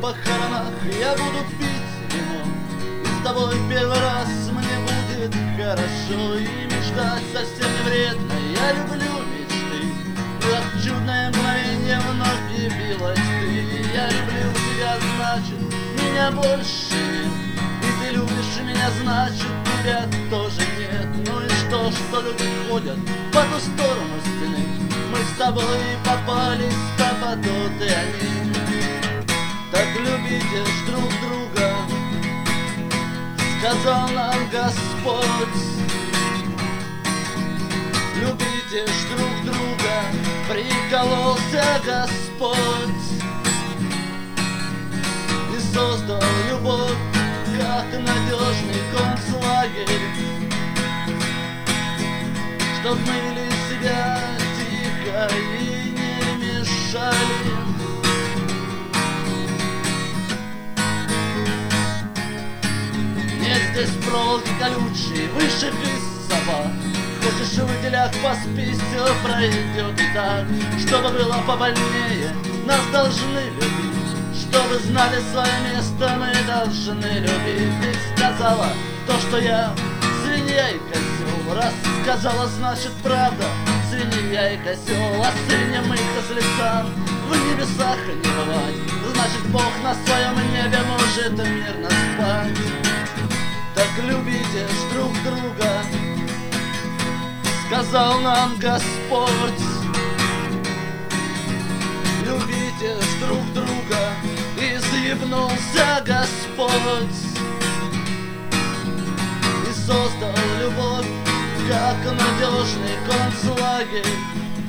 похоронах я буду пить вино, и с тобой первый раз мне будет хорошо. И мечтать совсем не вредно, я люблю мечты, как чудное мгновение вновь явилась ты. Я люблю тебя, значит, меня больше нет, и ты любишь меня, значит, тебя тоже нет. Ну и что люди ходят по ту сторону стены, мы с тобой попались в пропадут и они. Так любите ж друг друга, сказал нам Господь. Любите ж друг друга, прикололся Господь и создал любовь, как надежный концлагерь, чтоб мы вели себя тихо и не мешали. Нет здесь проволоки колючей, высших из собак. Хочешь в выделях поспись, все пройдет и так. Чтобы было побольнее, нас должны любить, чтобы знали свое место, мы должны любить. Ты сказала то, что я свинья и козел, раз сказала, значит правда, свинья и козел. А свиньям их с лица в небесах не бывать, значит Бог на своем небе может мирно спать. Так любите ж друг друга, сказал нам Господь. Любите ж друг друга, изъебнулся Господь и создал любовь, как надежный концлагерь,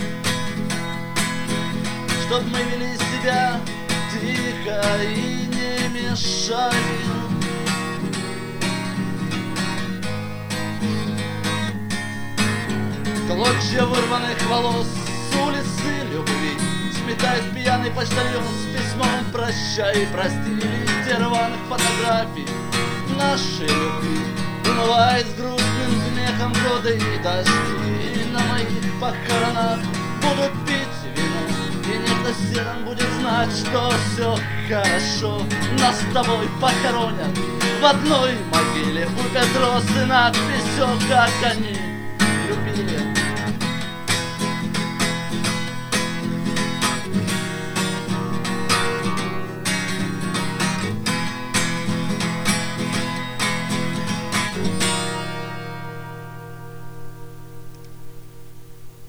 чтоб мы вели себя тихо и не мешали. Клочья вырванных волос с улицы любви сметает пьяный почтальон с письмом «Прощай, прости». Листья рваных фотографий нашей любви умывает с грустным смехом годы и дожди. И на моих похоронах будут пить вино, и нежно-серым будет знать, что все хорошо. Нас с тобой похоронят в одной могиле, купят роз и надпись, все как они любили.